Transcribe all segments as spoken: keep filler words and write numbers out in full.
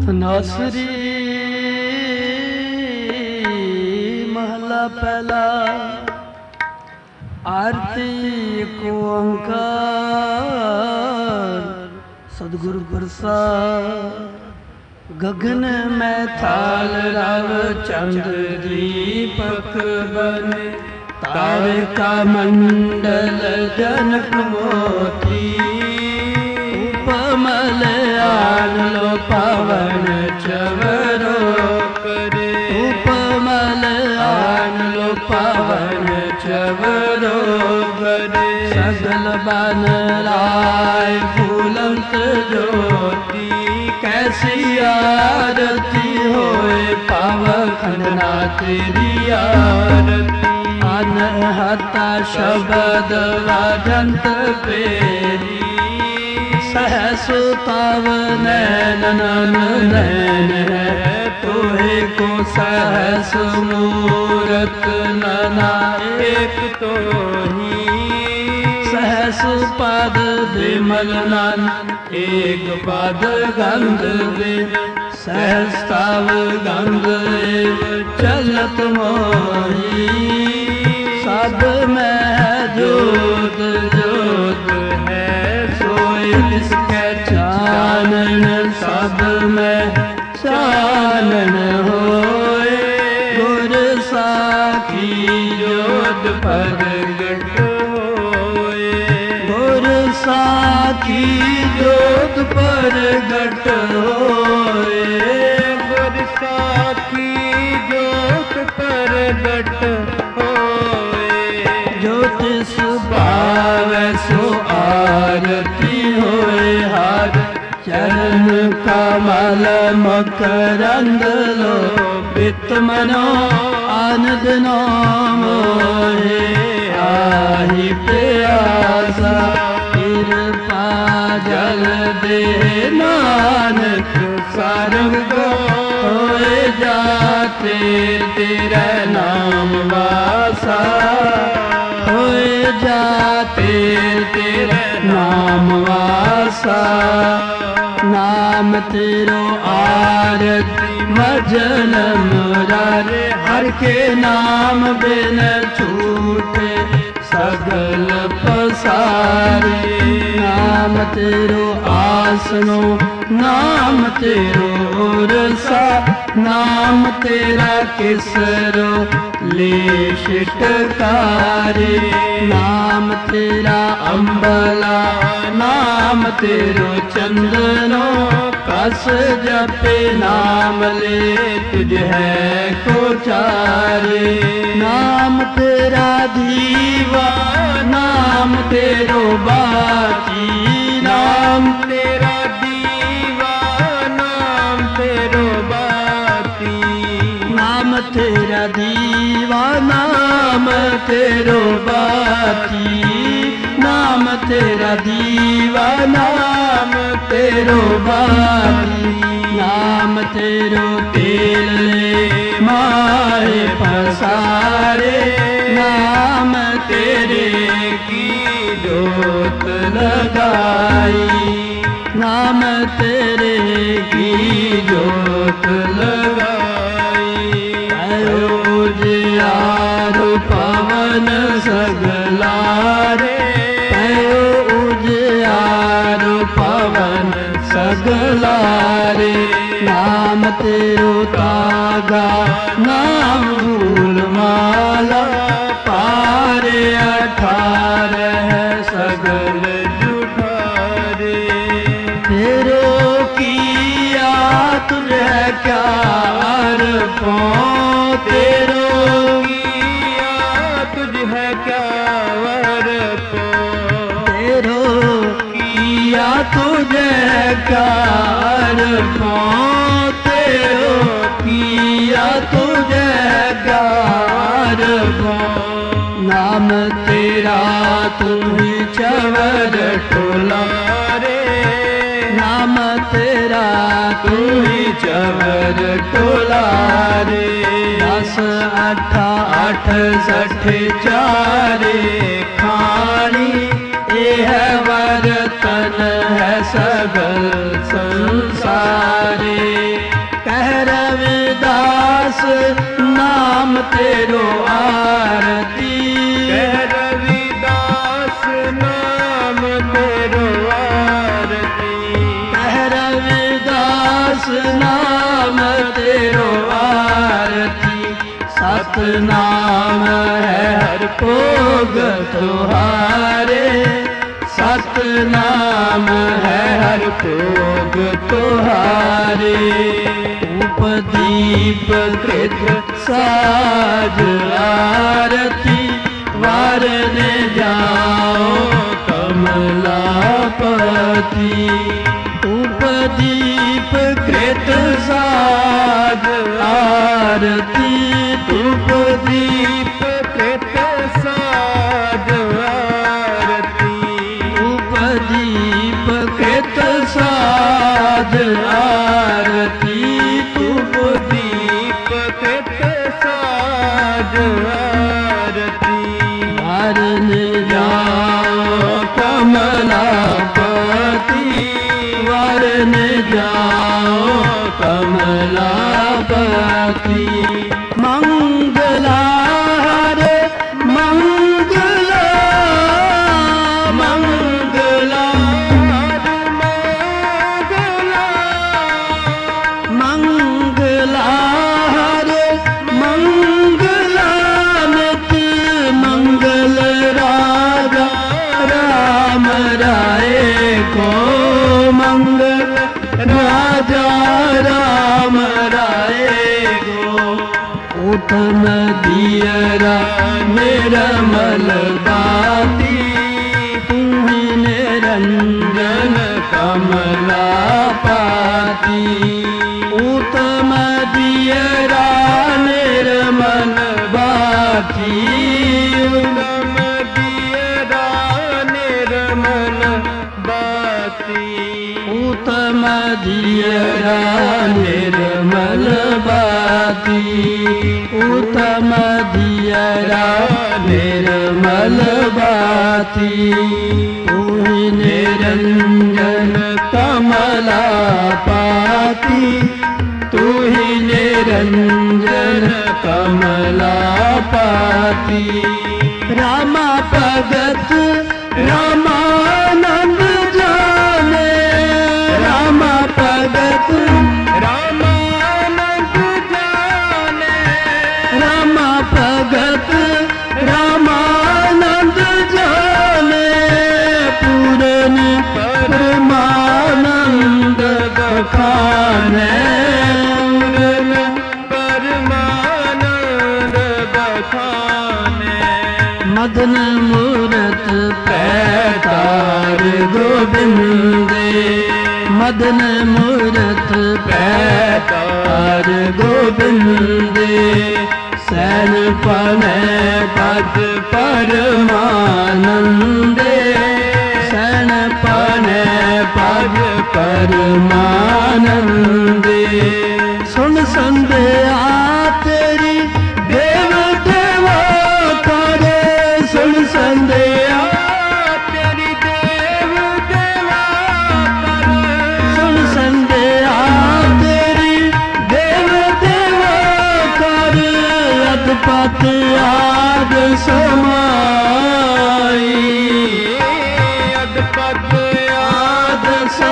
नासरी महला पहला। आरती एक ओंकार सदगुरु प्रसाद। गगन में थाल रव चंद्र दीपक बने। तारका मंडल जनक मोती। उपमल आन लो पावन चवरो करे। उपमल आन लो पावन चवरो करे। सगल बन राय फूलंत ज्योति। कैसी आरती होए पावन खंडना तेरी आरती। अनहता शब्द वाजंत पेरी। सहस ताव नैन नन नैन है। तोहे को सहस मूरत नना एक तो ही। सहस पद विमल नन एक पद गंध विम। सहस ताव गंध चलत मोही। सब में जोत जोत है सोई जिसके चानन। सब में चानन होए। गुर साखी जोत प्रगट होए। गुर साखी जोत प्रगट होए। गुर साखी जोत प्रगट ज्योतिष पावै सो आरती होए। हार चरण कमल मकरंद लो। बित मनो आनंद नो मोहे। आहि प्यासा कृपा जल दे। नानक सर्ग होए जाते तेरा नाम वासा। होए जाते तेरे नाम वासा। नाम तेरो आरती भजन मुरारे। हर के नाम बिन छूटे सगल पसारे। नाम तेरो आसनो नाम तेरो उरसा। नाम तेरा किसरो ले शिटकारे। नाम तेरा अम्बला नाम तेरो चंदनो। कस जपे नाम ले तुझ है को चारे। नाम तेरा दीवा नाम तेरो बाची। नाम तेरा दीवा नाम तेरो बाती। नाम तेरा दीवा नाम तेरो बाती। नाम तेरा दीवा नाम तेरो बाती। नाम तेरो तेल ले माए पसारे। नाम तेरे की जोत लगाई। नाम तेरे की जोत लगाई। उजियारो पवन सगलारे। उजियारो पवन सगलारे। नाम तेरो तागा नाम धूल माला। पारे अठारह सगल जुठारे। तेरो किया तुझे क्या अर्पो। तेरो किया तुझे क्या वर्पो। तेरो किया तुझे क्या अर्पो। तेरो किया तुझे क्या अर्पो। नाम तेरा तू ही चवर टोलारे। नाम तेरा तू ही चवर टोलारे। दस अठा अठ सठ चारे खानी। ए है वरतन है सगल संसारे। तेरो आरती। कह रविदास नाम तेरो आरती। कह रविदास नाम तेरो आरती। सतनाम है हर भोग तुहारे। सतनाम है हर भोग तुहारे। उपदीप कृत साज आरती। वारने जाओ कमलापति। उपदीप कृत साज आरती। उपदीप कृत साज आरती। उपदीप कृत साज आरती। उपदीप कृत साज आरती। वारने जाओ कमलापति। वारने जाओ कमलापति। मंगला हरे मंगला। मंगला मंगला हरे मंगला। नित मंगल राजा राम राय को। मंगल राजा राम राय को। उत्तम दियरा निर्मल दाती। तुम्हीं निरंजन कमलापति। उत्तम दियरा निर्मल बाती। उत्तम दियरा निर्मल बाती। उत्तम दियरा निर्मल बाती। उत्तम दियरा निर्मल बाती। तुम्हीं निरंजन कमलापति। तू ही निरंजन कमलापति। रामा भगत रामानंद जाने। रामा भगत रामानंद जाने। रामा भगत रामानंद जाने। पूरन परमानंद बखाने। पूरन परमानंद बखाने। मदन मूरत पैतार गोविंदे। मदन मूरत पैतार गोविंदे। सैन पने पद परमानंदे। सैन पने पद परमानंदे। सुन संध्या तेरी देव देवा करे। सुन संध्या तेरी देव देवा करे। सुन संध्या तेरी देव देवा कर। अधपत आद समाई। अधपत आद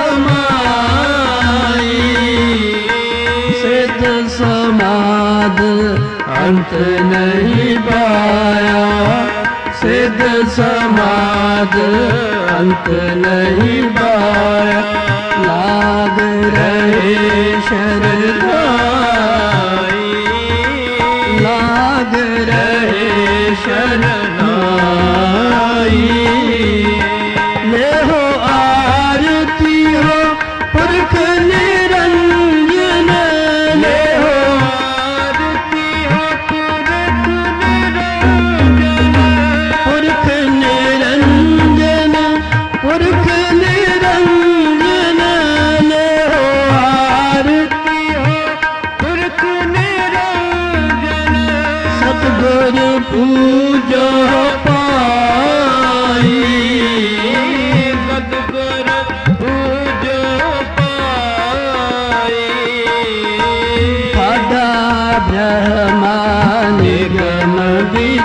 समाई। सिद्ध समाद अंत नहीं पाया। सिद्ध समाद अंत नहीं पाया। लाग रहे शरणाई। लाग रहे शरणाई। ले हो आरती हो पुरख निरंजन। ले हो आरती हो पुरख निरंजन। पुरख निरंजन। पुरख निरंजन। ले हो आरती हो पुरख निरंजन। सतगुर पूजो पाई। सतगुर पूजो पाई। ठाडा ब्रह्मानिक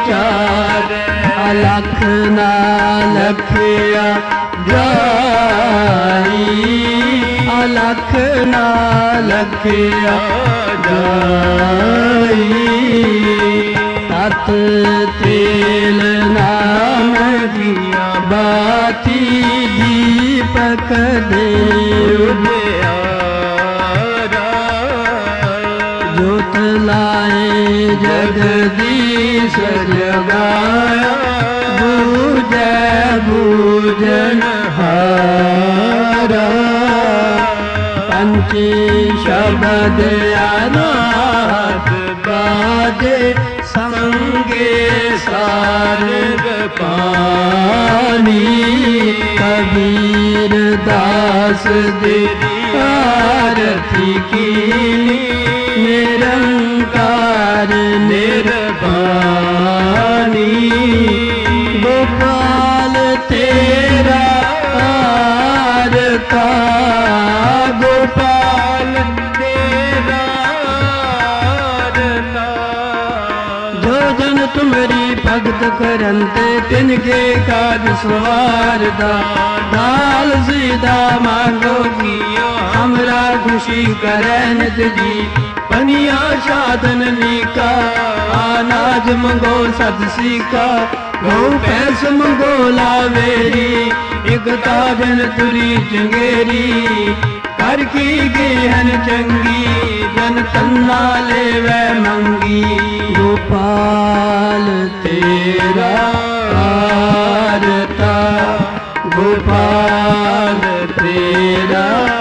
ਵਿਚਾਰ ਅਲਖ ਨਾ ਲਖਿਆ ਜਾਈ ਅਲਖ ਨਾ ਲਖਿਆ ਜਾਈ ਤਤ ਤੇਲ ਨਾਮ ਦੀਆ ਬਾਤੀ ਦੀਪਕ ਦੇ ਜੋਤ ਲਾਏ ਜਗਦੀਸ਼ ਜਗਾਇਆ ਬੂਝੈ ਬੂਝਨ ਹਾਰਾ ਪੰਚ ਸ਼ਬਦ ਅਨਾਦ ਬਾਜੇ ਸੰਗੇ ਸਾਰਗ ਪਾਣੀ ਕਬੀਰ ਦਾਸ ਦੇ ਆਰਤੀ ਕੀ ਨਿਰੰਕਾਰ ਨਿਰਵਾਣੀ ਗੋਪਾਲ ਤੇਰਾ ਆਰਤਾ ਗੋਪਾਲ ਤੇਰਾ ਆਰਤਾ ਜੋ ਜਨ ਤੁਮਰੀ ਭਗਤ ਕਰੰਤੇ ਤਿਨਕੇ ਕਾਜ ਸਵਾਰਦਾ ਦਾਲ ਸੀਦਾ ਮੰਗੋ ਕੀਓ हमरा खुशी करे नित जी पनिया साधन लीका अनाज मंगो सद सीका गौ पैस मंगो लावेरी एक ताजन तुरी चंगेरी कर की गेहन चंगी जन तन्ना ले वै मंगी गोपाल तेरा आरता गोपाल तेरा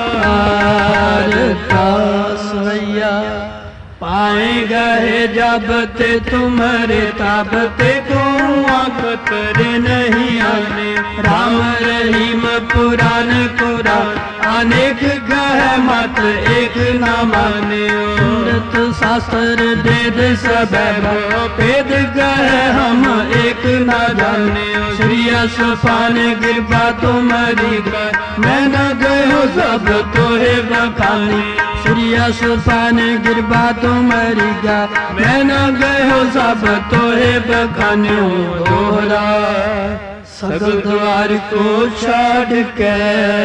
सैया पाए गए जब ते तुम्हारे तब ते को आकतर नहीं आने राम रहीम पुराण कुरा अनेक गह मत एक न माने सुनत शास्त्र वेद सब भेद गह हम एक न जाने श्री असफान कृपा तुम्हारी कर मैं न गयो सब तोहे बखानी श्री असफान कृपा तुम्हारी गा मैं न गयो सब तोहे बखाने दोहरा सगल द्वार को छाड़ के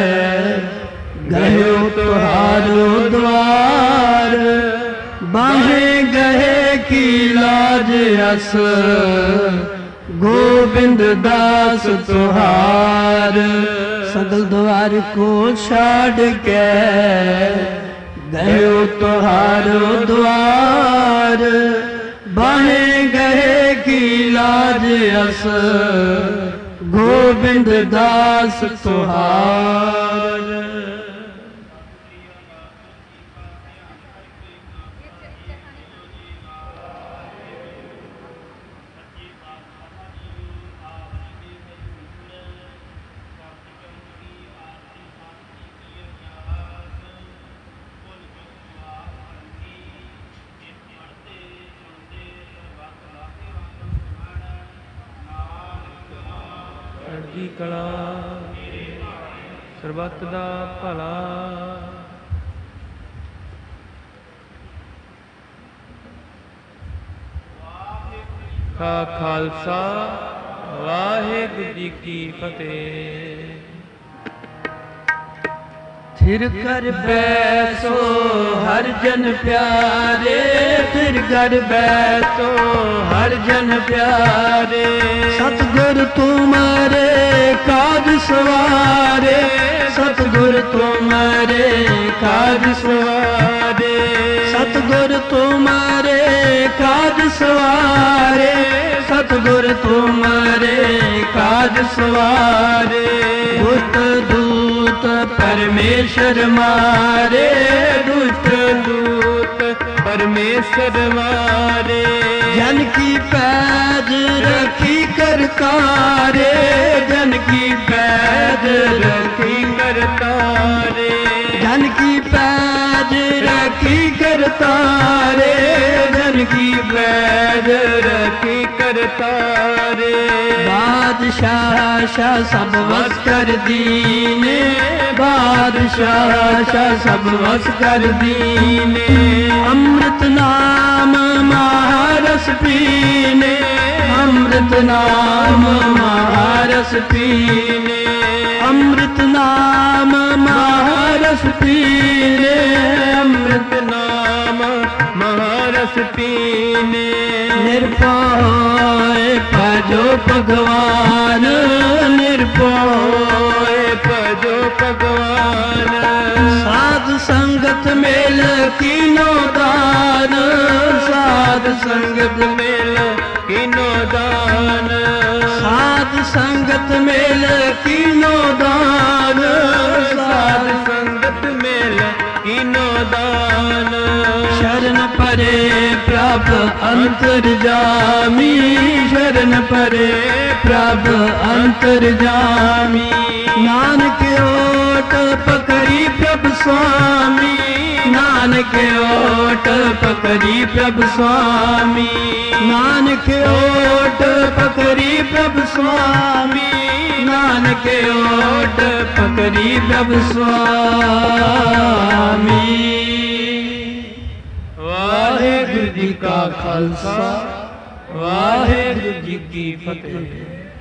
गयो तुहारो द्वार बाहे गए की लाज अस गोविंद दास तुहार सगल द्वार को छाड़ के गयो तुहारो द्वार बाहे गए की लाज अस गोविंद दास तुहार ਚੜ੍ਹਦੀ ਕਲਾ ਸਰਬੱਤ ਦਾ ਭਲਾ ਕਾ ਖਾਲਸਾ ਵਾਹਿਗੁਰੂ ਜੀ ਕੀ ਫਤਿਹ। थिर कर बैसो हर जन प्यारे थिर कर बैसो हर जन प्यारे सतगुर तुम्हारे काज सवारे सतगुर तुम्हारे काज सवारे सतगुर तुम्हारे काज सवारे सतगुर तुम्हारे काज सवारे दुष्ट दूत परमेश्वर मारे दुष्ट दूत परमेश्वर मारे जन की पैज रखी करतारे जन की पैज रखी करतारे जन की पैज रखी करतारे जन की पैज रखी करतारे बादशाह शाह सब वस कर दीने बादशाह शाह सब वस कर दीने अमृत नाम महारस पीने, अमृत नाम महारस पीने, अमृत नाम महारस पीने, अमृत नाम महारस पीने। निर्भय भजो भगवान, निर्भय भजो भगवान। साध संगत मेल कीनो दान, साध संगत मेल कीनो दान, साध संगत मेल कीनो दान, साध संगत मेल कीनो दान। शरण परे प्रभु अंतर्जामी, शरण परे प्रभु अंतर्जामी। नानक ओट पकड़ी प्रभु स्वामी, नानक ओट पकड़ी प्रभु स्वामी, नानक ओट पकड़ी प्रभु स्वामी, नानक ओट पकड़ी प्रभु स्वामी। वाहेगुरु जी का खालसा, वाहेगुरु जी की फतेह।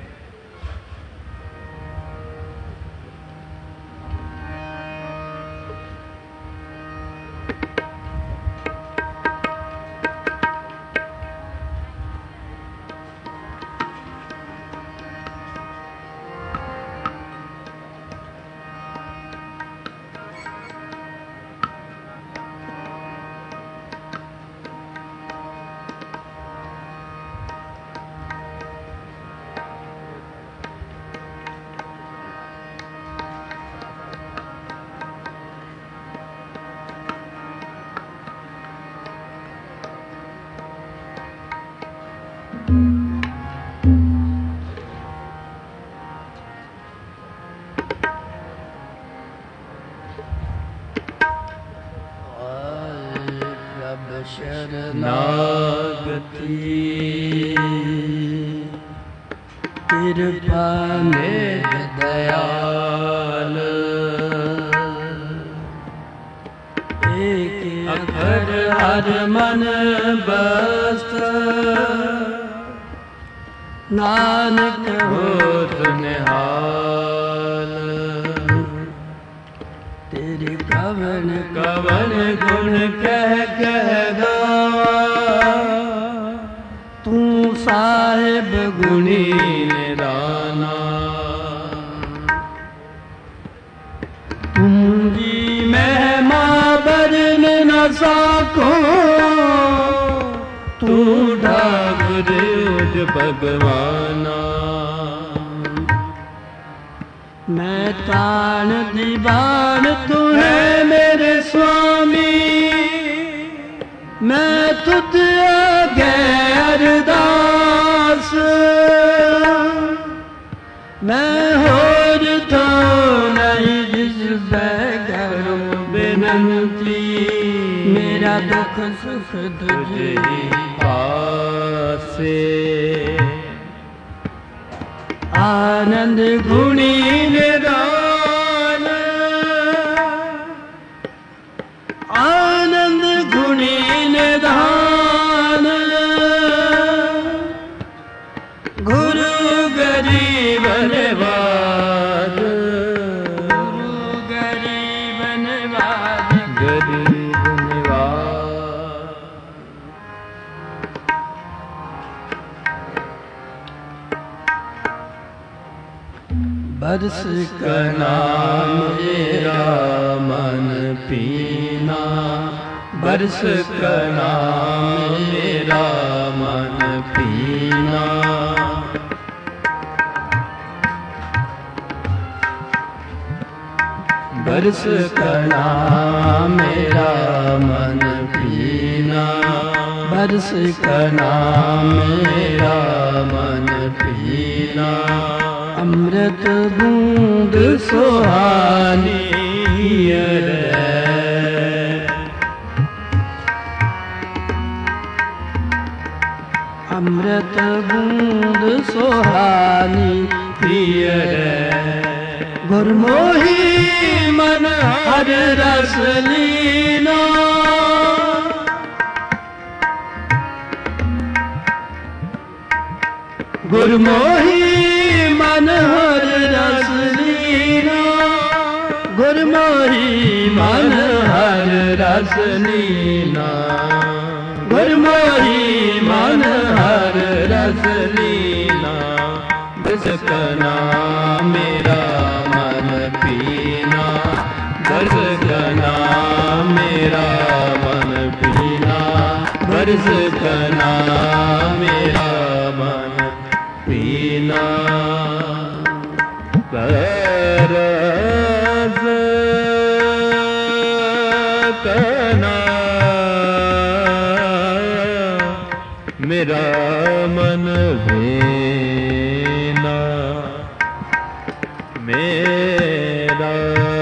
शरणागति कृपा निध दयाल, एक अखर हर मन बस्त, नानक होत निहाल। तेरे कवन कवन गुण कह कह गावा, तू साहिब गुणी निराना। तुम जी महिमा बरन न साको, तू ठाकुर उज भगवाना। मैं तान दीवान तू है मेरे स्वामी, मैं तुझ आगे अरदास। मैं होर तो नहीं जिस करूं बिनती, मेरा दुख सुख तुझे पासे। आनंद गुणी निदान, आनंद गुणी निदान। गुरु गरीब निवाज, गुरु गरीब निवाज, गरीब निवाज। बरस का नाम मेरा मन पीना, बरस का नाम मेरा मन पीना। बरस का नाम मेरा मन पीना, बरस का नाम मेरा मन पीना। अमृत बूंद सुहानी रे, अमृत बूंद सुहानी पिय रे। गुरमोही मन हर रस लीना, गुरमोही मन हर रस लीना, गुरमोही मन हर रस लीना, गुरमोही मन हर रस लीना। बरसकना मेरा मन पीना, बरसकना मेरा मन पीना, बरसकना मेरा मन पीना। बरसकना मेरा मन पीना, मेरा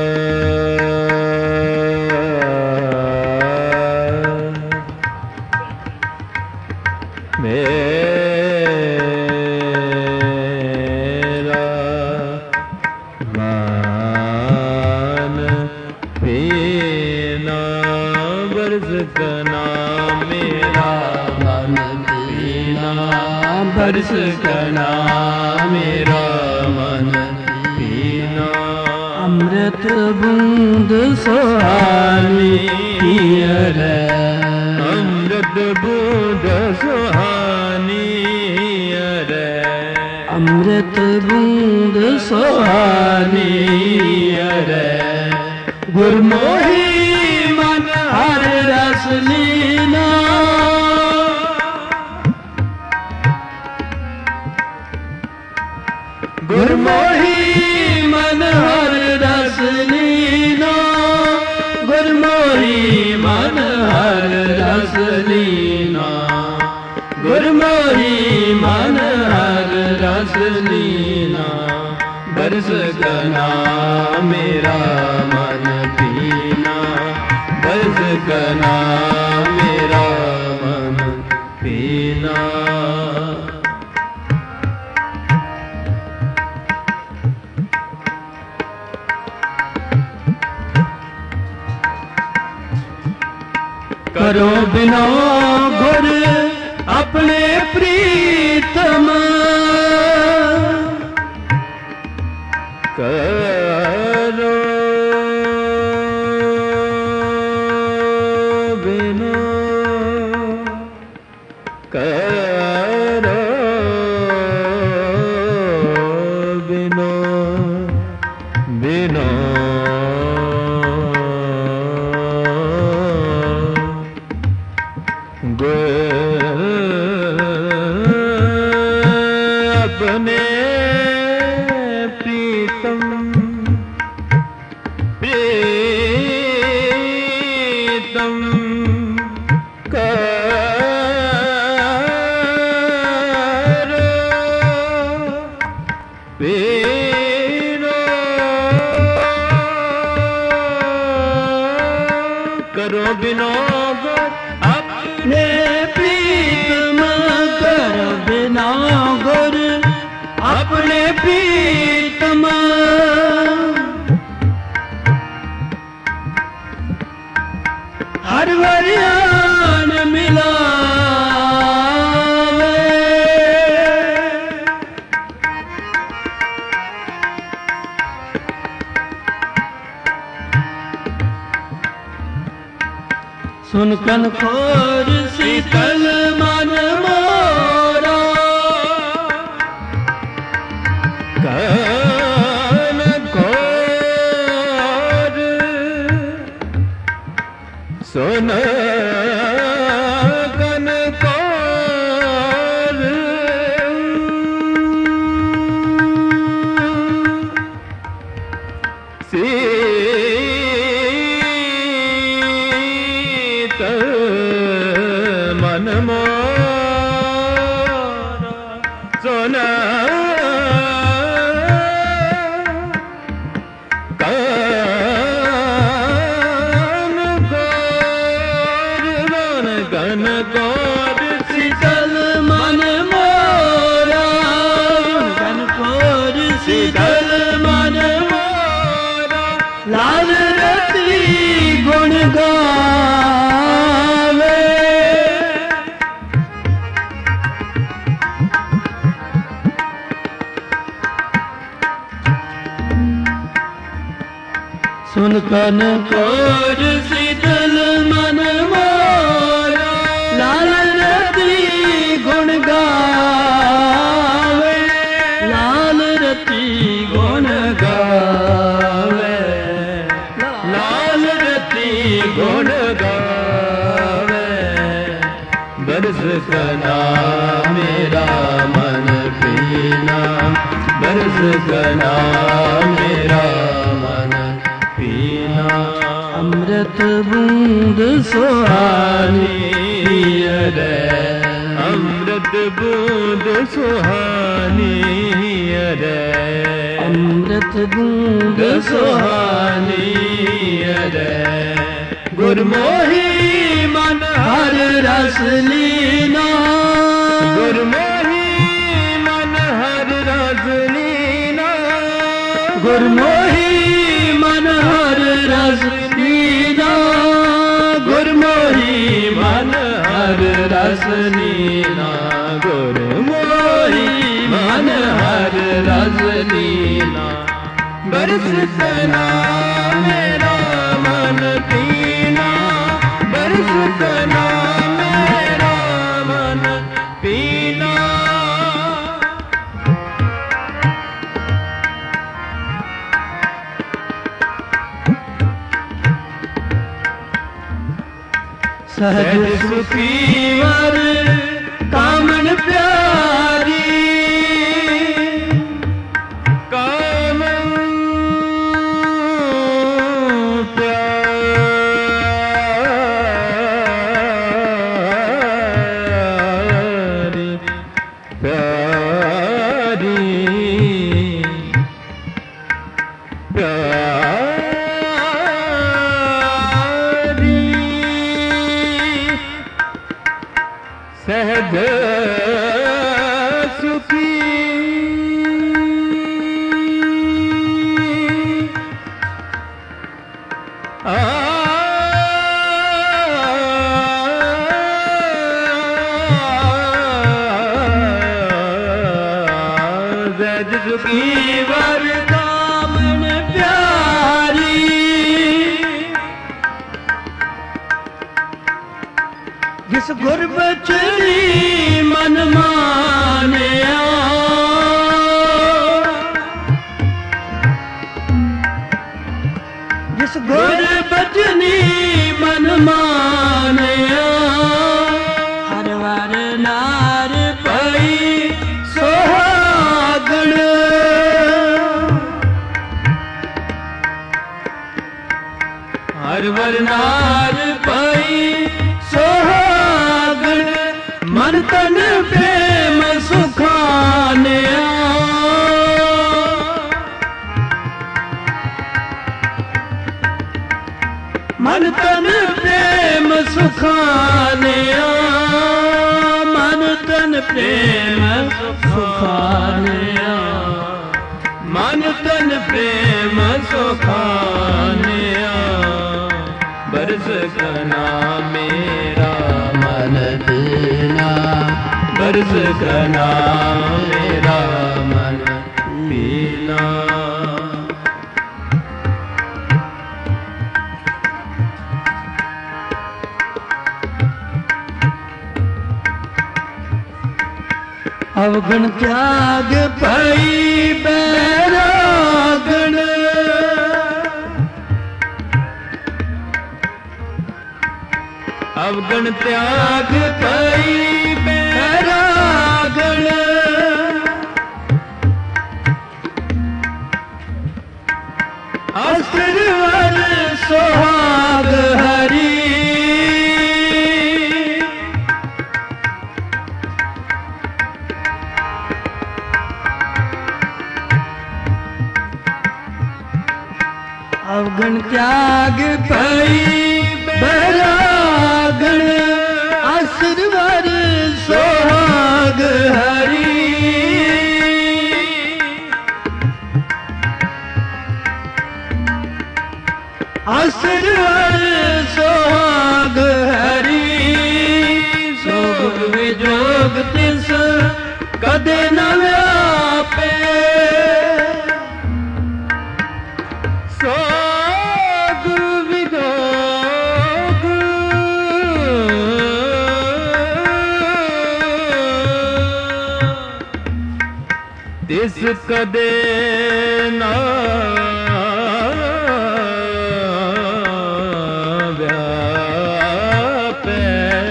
मेरा मन पीना। बरसकना मेरा मन पीना, बरसकना मेरा मन पीना। अमृत बूंद सुहानी रे, अमृत बूंद सुहानी रे, अमृत बूंद सुहानी रे। गुरमोही मन हर रस लीना, गुरमोही मन हर रस लीना, गुरमोही मन हर रस लीना, गुरमोही मन हर रस लीना। बरसकना मेरा मन पीना, बरसकना मेरा मन पीना। करो बिना गुर अपने प्रीतम, करो बिना, करो बिना, बिना अपने प्रीतम, प्रीतम करो बिना, करो बिना अपने प्रीतम, करो बिना गुर अपने प्रीतम। हर वरियान मिलावे, सुन कन खोर शीतल मन मोरा, कन खोर सुन कन खोर, शीतल मन मोरा सुन कन कोर शीतल मन मोरा, कन कोर शीतल मन मोरा। लाल रति गुण गावे, तन खोज शीतल मन मोरा लाल रति गुण गावे लाल रति गुण गावे लाल रति गुण गावे बरस कना मेरा मन पीना बरस कना मेरा मन पीना अमृत बूंद सुहानी रे अमृत बूंद सुहानी रे अमृत बूंद सुहानी रे गुरमोही मन हर रस लीना गुरमोही मन हर रस लीना गुरमोही मन हर रस लीना गुरमोही मन हर रस लीना गुरमोही मन हर रस लीना बरस कना मेरा मन पीना बरस कना मेरा मन पीना सहज सुखी वर कामन प्यारी कामन प्यारी प्यारी प्यारी सहज सुखी आ सहज सुखी वर कामन प्यारी जिस गुरबचनी मन मानिया जिस गुरबचनी मन मानिया हर वार नार पई सोहागण हर वर नार पई सोहागण मन तन प्रेम सुखानिया मन तन प्रेम सुखानिया मन तन प्रेम सुखानिया मन तन प्रेम सुखानिया बरस कना मेरा मन पीना बरस कना मेरा मन पीना अवगण त्याग भई बैरागण अवगण त्याग भई बैरागण आशीर्वाद सोहाग हरि अवगण त्याग भई बैरागण आशीर्वाद सोहाग हरि आशीर्वाद सोहाग हरि सोग विजोग तिस कदे न व्यापे सोग ਤਿਸ ਕਦੇ ਨਾ ਵਿਆਪੈ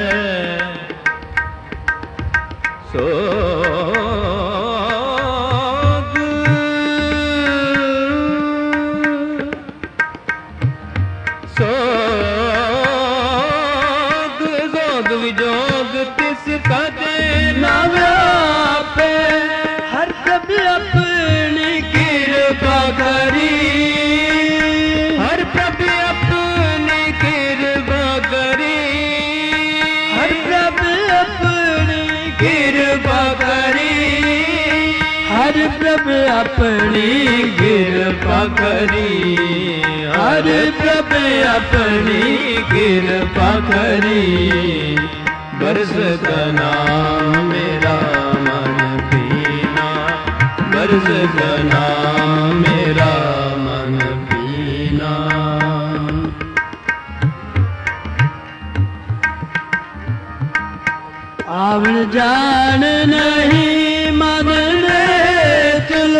ਸੋਗ ਸੋਗ ਸੋਗ ਵਿਜੋਗ ਤਿਸ ਕਦੇ ਨਾ ਵਿਆਪੈ ਹਰ ਪ੍ਰਭ ਆਪਣੀ ਕਿਰਪਾ ਕਰੀ ਹਰ ਪ੍ਰਭ ਆਪਣੀ ਕਿਰਪਾ ਕਰੀ ਹਰ ਪ੍ਰਭ ਆਪਣੀ ਕਿਰਪਾ ਕਰੀ ਹਰ ਪ੍ਰਭ ਆਪਣੀ ਕਿਰਪਾ ਕਰੀ ਹਰ ਪ੍ਰਭ ਆਪਣੀ ਕਿਰਪਾ ਕਰੀ ਬਰਸ ਕਾ ਨਾਮ ਮੇਰਾ ਮਨ ਪੀਨਾ ਬਰਸ ਕਾ ਨਾਮ ਮੇਰਾ ਮਨ ਪੀਨਾ ਆਵਣ ਜਾਣ ਨਹੀਂ ਮਨ ਨੇ ਚਲੋ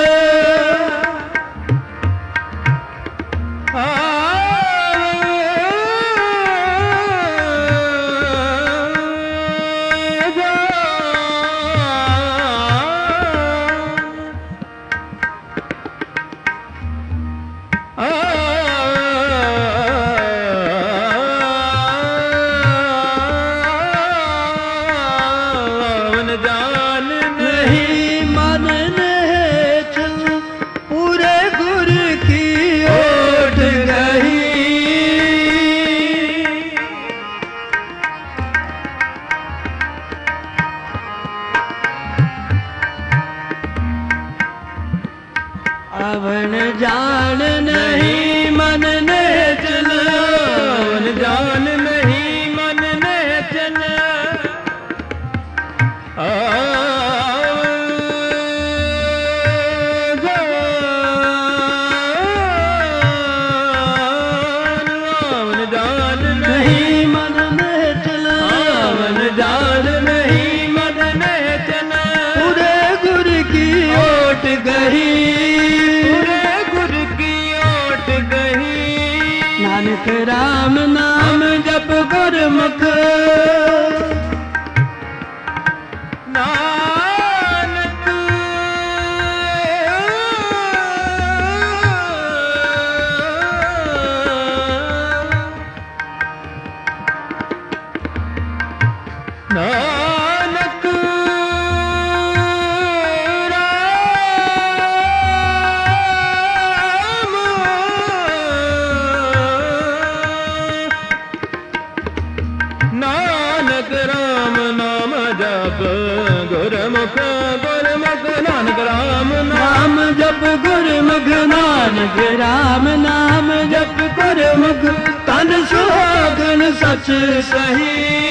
ਅਵਣ ਜਾਣ ਨਹੀਂ ਮਨ ਨੇ ਚਲ ਅਵਣ ਜਾਣ ਨਹੀਂ ਮਨ ਨੇ ਚਲ ਅਵਣ ਜਾਣ ਨਹੀਂ ਮਨ ਨੇ ਚਲ ਅਵਣ ਜਾਣ ਨਹੀਂ ਮਨ ਨੇ ਚਲ ਪੂਰੇ ਗੁਰ ਕੀ ਓਟ ਗਈ ਨਾਨਕ ਰਾਮ ਨਾਮ ਜਪ ਗੁਰਮੁਖ ਨਾਨਕ ਨਾਨਕ ਨਾਨਕ ਰਾਮ ਨਾਮ ਜਪ ਗੁਰਮੁਖ ਗੁਰਮੁਖ ਨਾਨਕ ਰਾਮ ਨਾਮ ਜਪ ਗੁਰਮੁਖ ਨਾਨਕ ਰਾਮ ਨਾਮ ਜਪ ਗੁਰਮੁਖ ਤਨ ਸੁਹਾਗਣ ਸਚ ਸਹੀ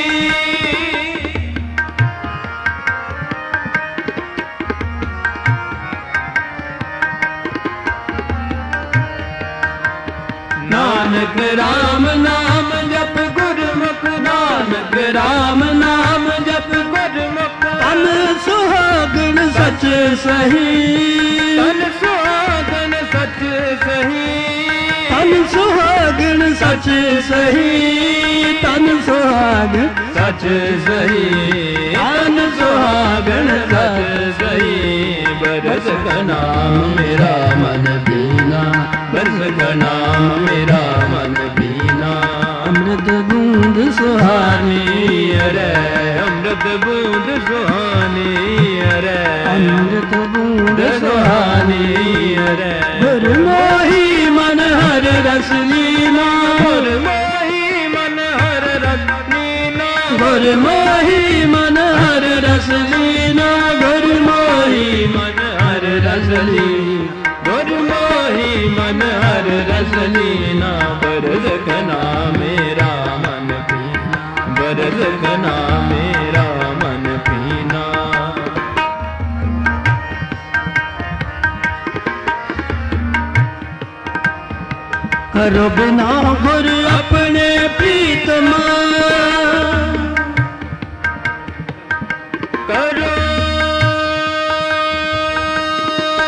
ਨਾਨਕ ਰਾਮ ਨਾਮ ਜਪ ਗੁਰਮੁਖ ਨਾਨਕ ਰਾਮ ਨਾਮ ਜਪ ਗੁਰਮੁਖ ਤਨ ਸੁਹਾਗਣ ਸਚ ਸਹੀ ਤਨ ਸੁਹਾਗਣ ਸਚ ਸਹੀ ਤਨ ਸੁਹਾਗਣ ਸਚ ਸਹੀ ਤਨ ਸੁਹਾਗਣ ਸਚ ਸਹੀ ਤਨ ਸੁਹਾਗਣ ਸਚ ਸਹੀ ਬਰਸ ਕਾ ਨਾਮ ਮੇਰਾ ਮਨ ਪੀਨਾ ਬਰਸ ਕਾ ਨਾਮ ਮੇਰਾ ਮਨ ਪੀਨਾ ਅੰਮ੍ਰਿਤ ਬੂੰਦ ਸੁਹਾਨੀ ਅਰੇ ਅੰਮ੍ਰਿਤ ਬੂੰਦ ਸੁਹਾਨੀ ਅਰੇ ਅੰਮ੍ਰਿਤ ਬੂੰਦ ਸੁਹਾਨੀ ਅਰੇ ਗੁਰ ਮੋਹੀ ਮਨ ਹਰ ਰਸ ਲੀਨਾ ਗੁਰ ਮੋਹੀ ਮਨ ਹਰ ਰਸ ਲੀਨਾ ਗੁਰ ਮੋਹੀ ਮਨ ਹਰ ਰਸ ਲੀਨਾ ਗੁਰ ਮੋਹੀ ਮਨ ਹਰ ਰਸ ਲੀਨਾ ਗੁਰ ਮੋਹੀ ਮਨ ਹਰ ਰਸ ਲੀਨਾ ਬਰਸ ਕਾ ਨਾਮ ਮੇਰਾ ਮਨ ਪੀਨਾ ਬਰਸ ਕਾ ਨਾਮ ਮੇਰਾ ਮਨ ਪੀਨਾ ਕਰੋ ਬਿਨਾ ਗੁਰ ਆਪਣੇ ਪ੍ਰੀਤਮਾ ਕਰੋ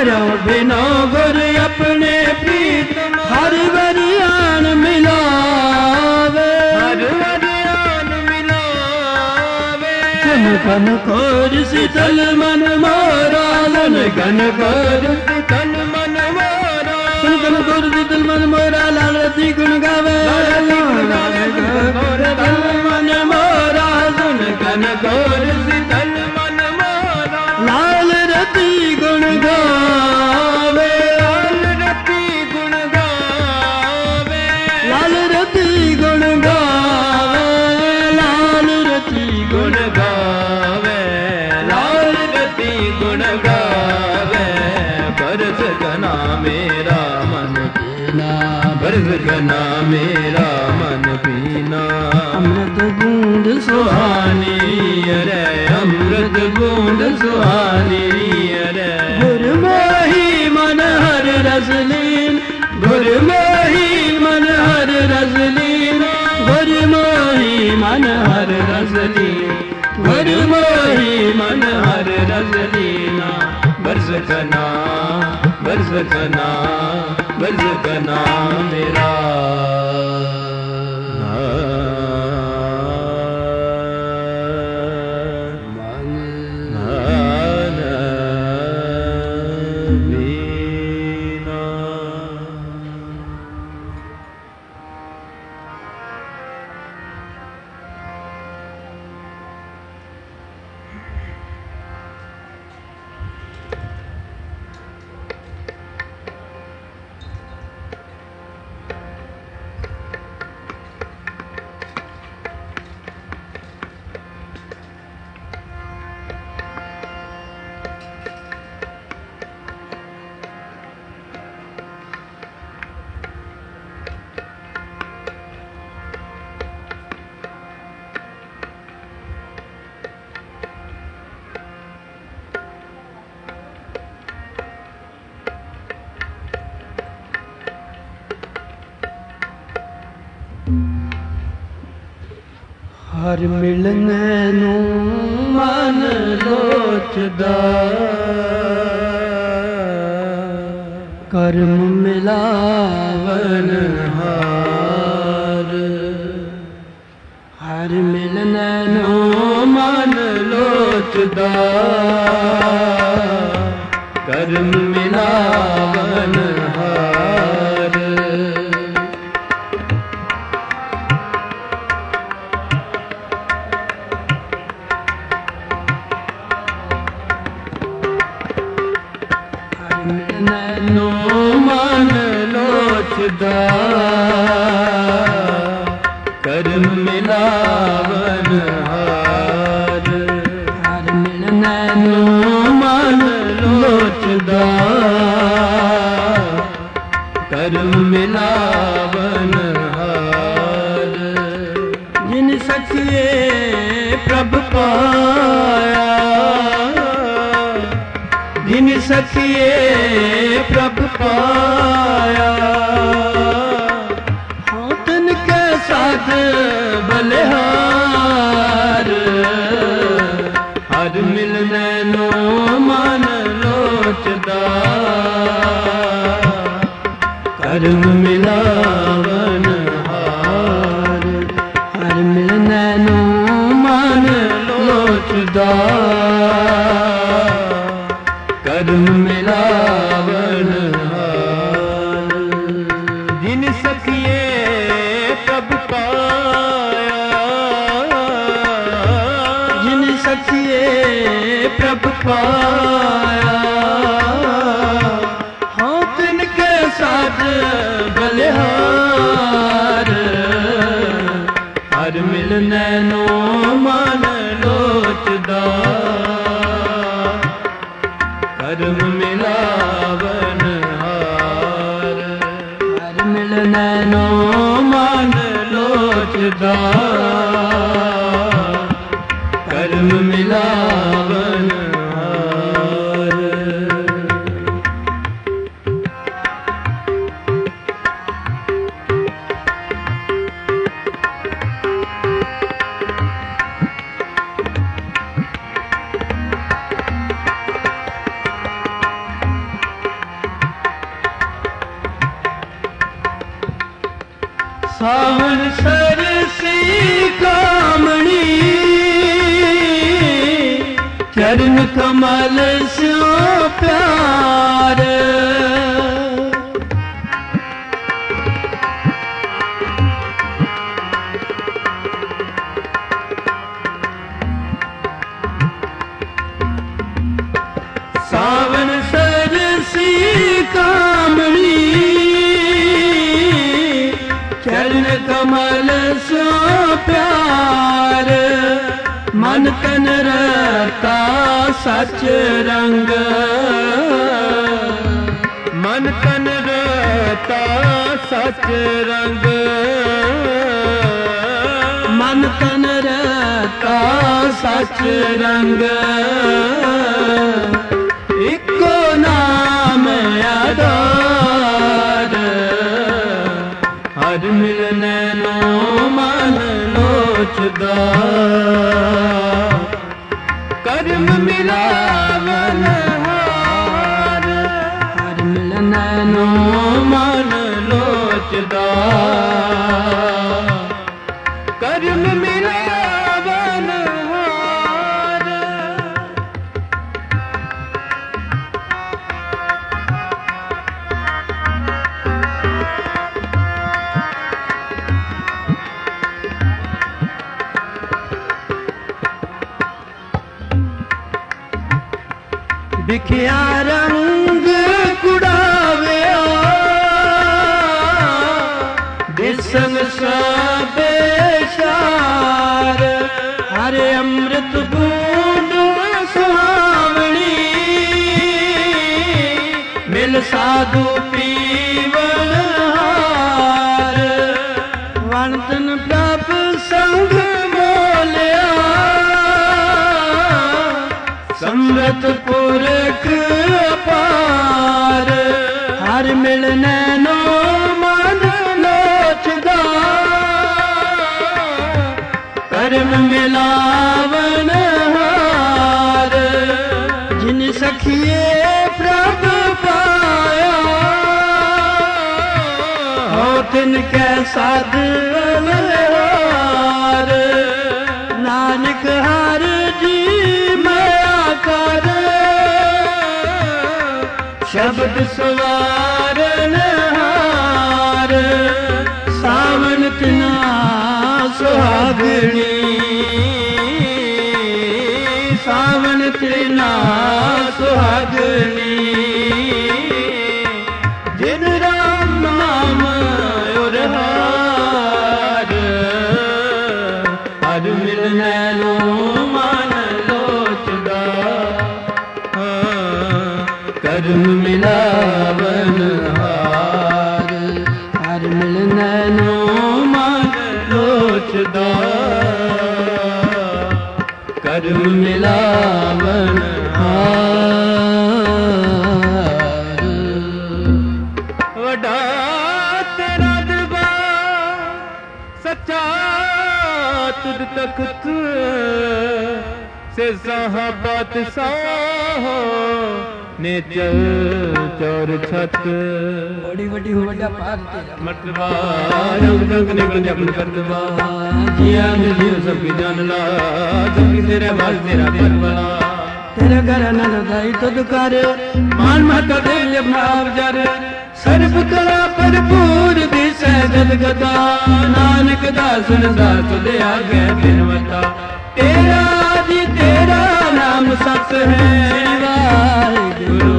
मारो बिना गुर अपने प्रीत हर वरियान मिलावे हर वरियान मिलावे सुन कन खोज शीतल मन मोरा सुन कन खोज शीतल मन मोरा सुन कन खोज शीतल मन मोरा लाल रति गुण गावे शीतल मन मोरा सुन कन खोज शीतल मन मोरा लाल रति गुण गावे लाल रति गुण गावे लाल रति गुण गावे लाल रति गुण गावे लाल रति गुण गावे बरस गना मेरा मन पीना बरस गना मेरा मन पीना अमृत बूंद सुहानी अरे अमृत बूंद सुहानी अरे गुर मोही मन हर रस लीन गुर मोही मन हर रस लीन गुर मोही मन हर रस लीन गुर मोही मन हर रस लीना बरस गना बरस गना बरस गना मेरा हर मिलने नू मन लोचदा कर्म मिलावन हार हर मिलने नू मन लोचदा कर्म मिलावन हार नैनो मन लोचदा कर्म मिलावन हार हर मिल नैनो मन लोचदा कर्म मिलावन हार जिन सखिए प्रभ पाया जिन सखिए प्रभ पाया हाँ तिनके साथ बलिहार हर मिलने नो मन लोचदा कर्म मिलावन हार हर मिल नैनो मन लोचदा कर्म मिलावन हार जिन सखिए प्रभ पाया जिन सखिए प्रभ पाया हाँ तिनके साथ बलिहार हर मिल नैनो मन लोचदा कर्म मिलावन हार हर मिल नैनो मन लोचदा कर्म मिलावन हार सावन सरसी कामणी चरण कमल स्यो प्यार सावन सरसी कामणी चरण कमल सो प्यार मन तन रता सच रंग मन तन रता सच रंग मन तन रता सच रंग इको नाम आधार हर मिलने नो मन लोचदा कर्म मिलावन हार हर मिलने नो मन लोचदा कर्म मिलावन हार दिखिया रंग कुड़ाविया दिसन सबे शार हरे अमृत बूंद सुहावनी मिल साधु पीवन हार वणतन प्रभ संग बोलिया समृत पुरख अपार हर मिलने नो मन लोचदा कर्म मिलावन हार जिन सखिए प्रभ पाया हो तिनके साध हार नानक हर जी कर शब्द सवारन हार सावन तिना सुहागणी सावन तिना सुहागणी जिन राम नाम और हार हर मिलने नो मन कर्म मिलावन हार हर मिलने नो मन लोचदा कर्म मिलावन हार वडा तेरा दरबार सच्चा तुद तख्त से साहबात साह ने चल चौर छत बड़ी बड़ी हो बड़ा पार तेरा मर्तबा रंग रंग निकल जपन करदवा जिया में जीव सबकी जान ला सबकी तेरे वास तेरा परवला तेरे घर न दाई तुद कर मान माता दे अपना अवजर सर्व कला भरपूर दिसै जद गदा नानक दासन दास तुद आगे बिनवता तेरा जी तेरा नाम सत है वाहिगुरु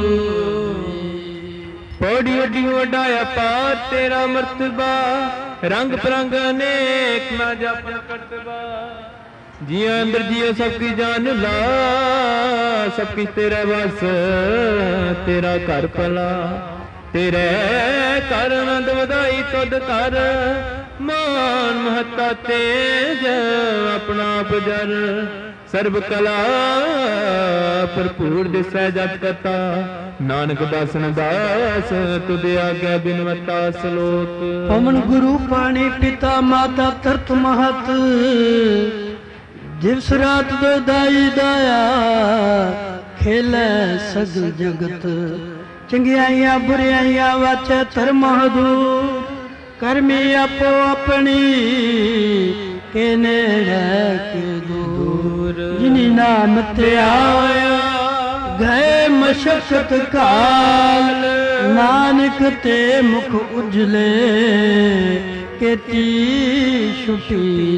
पौड़ी अड्डी वडाया पार तेरा मर्तबा रंग परंग अनेक ना जापन करतबा जिया अंदर जिया सबकी जान ला सबकी तेरा वास तेरा घर भला तेरे कर आनंद वधाई तुद कर मान महता तेज अपना बजर सर्व कला भरपूर दिसै जत कथा नानक दासन दास तुद आज्ञा बिनवता सलोक पवन गुरु पानी पिता माता तरत महत दिवस रात दो दाई दाया खेलै सगल जगत चंगियाइयां बुरियाइयां वाचे धर्म हदूर ਕਰਮੀ ਆਪੋ ਆਪਣੀ ਕੇ ਨੇੜੇ ਕੇ ਦੂਰ ਜਿਨੀ ਨਾਮ ਤੇ ਆਇਆ ਗਏ ਮਸ਼ਕਤ ਕਾਲ ਨਾਨਕ ਤੇ ਮੁਖ ਉਜਲੇ ਕੀਤੀ ਛੁਟੀ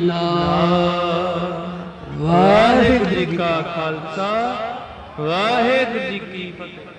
ਨਾਲ। ਵਾਹਿਗੁਰੂ ਜੀ ਕਾ ਖਾਲਸਾ ਵਾਹਿਗੁਰੂ ਜੀ ਕੀ ਫਤਿਹ।